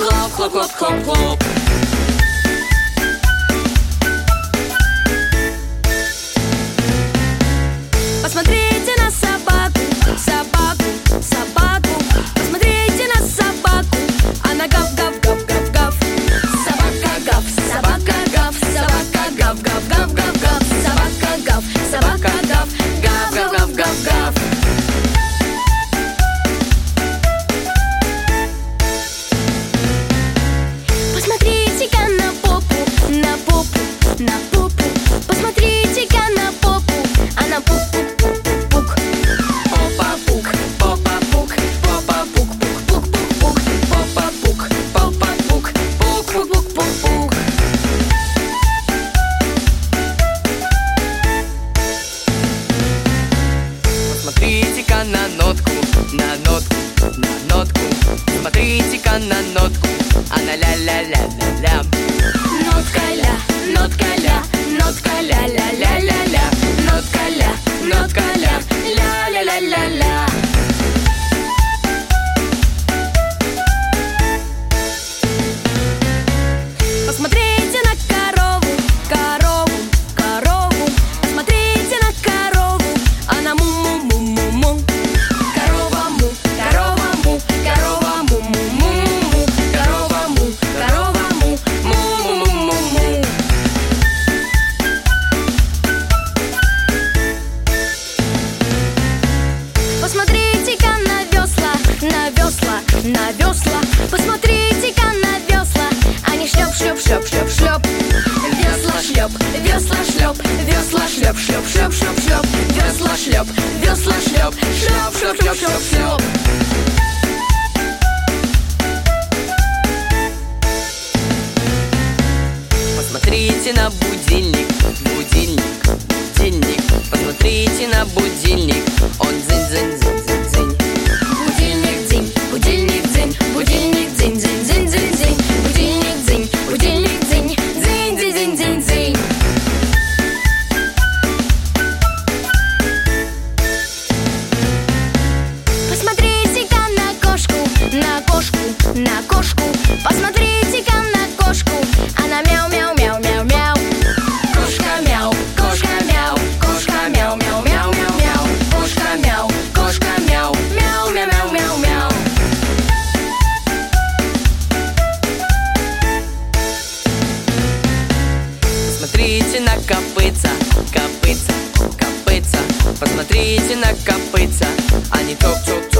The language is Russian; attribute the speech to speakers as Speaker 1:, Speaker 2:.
Speaker 1: Хлоп, хлоп, хлоп, хлоп, хлоп.
Speaker 2: Посмотрите на собаку, собаку, собаку. Посмотрите на собаку, она гав, гав, гав, гав, гав. Собака гав, собака гав, собака гав, гав, гав, гав, гав. Собака гав, собака гав, гав, гав, гав, гав, гав. Посмотрите-ка на попу, на попу, на попу. Посмотрите-ка на попу, она пук-пук-пук-пук. Попа-пук, попа-пук, попа-пук, пук-пук-пук-пук. Попа-пук, попа-пук, пук-пук-пук-пук-пук.
Speaker 1: Посмотрите-ка на нотку, на нотку, на нотку. Смотрите-ка на нотку, она ля-ля-ля-ля-ля.
Speaker 2: Нотка ля, нотка ля, нотка ля-ля-ля-ля-ля. Нотка ля, нотка ля, ля-ля-ля-ля-ля. Посмотрите на корову, корову, корову. Посмотрите на корову, она му-му-му-му-му. Корова му, корова му, корова му-му-му-му. Корова му, корова му, му-му-му-му-му. Посмотрите-ка на весла, на весла, на весла. Посмотрите-ка на весла, они шлеп, шлеп, шлеп, шлеп, шлеп. Весла шлеп, весла шлеп, весла шлеп, шлеп, шлеп, шлеп, шлеп. Весла шлеп, весла шлеп, шлеп, шлеп, шлеп, шлеп, шлеп.
Speaker 1: Посмотрите на будильник, будильник, будильник. Посмотрите на будильник, он дзынь-дзынь-дзынь-дзынь-дзынь.
Speaker 2: Будильник дзынь, будильник дзынь, будильник дзынь, дзынь, дзынь, дзынь, дзынь. Будильник дзынь, будильник дзынь, дзынь, дзынь, дзынь, дзынь, дзынь. Посмотрите-ка на кошку, на кошку, на кошку. Посмотрите-ка на кошку, она мяу-мяу-мяу-мяу-мяу. Кошка мяу, кошка мяу, кошка мяу-мяу-мяу-мяу-мяу. Кошка мяу, кошка мяу, мяу-мяу-мяу-мяу-мяу.
Speaker 1: Посмотрите на копытца, копытца, копытца. Посмотрите на копытца, они топ-топ-топ.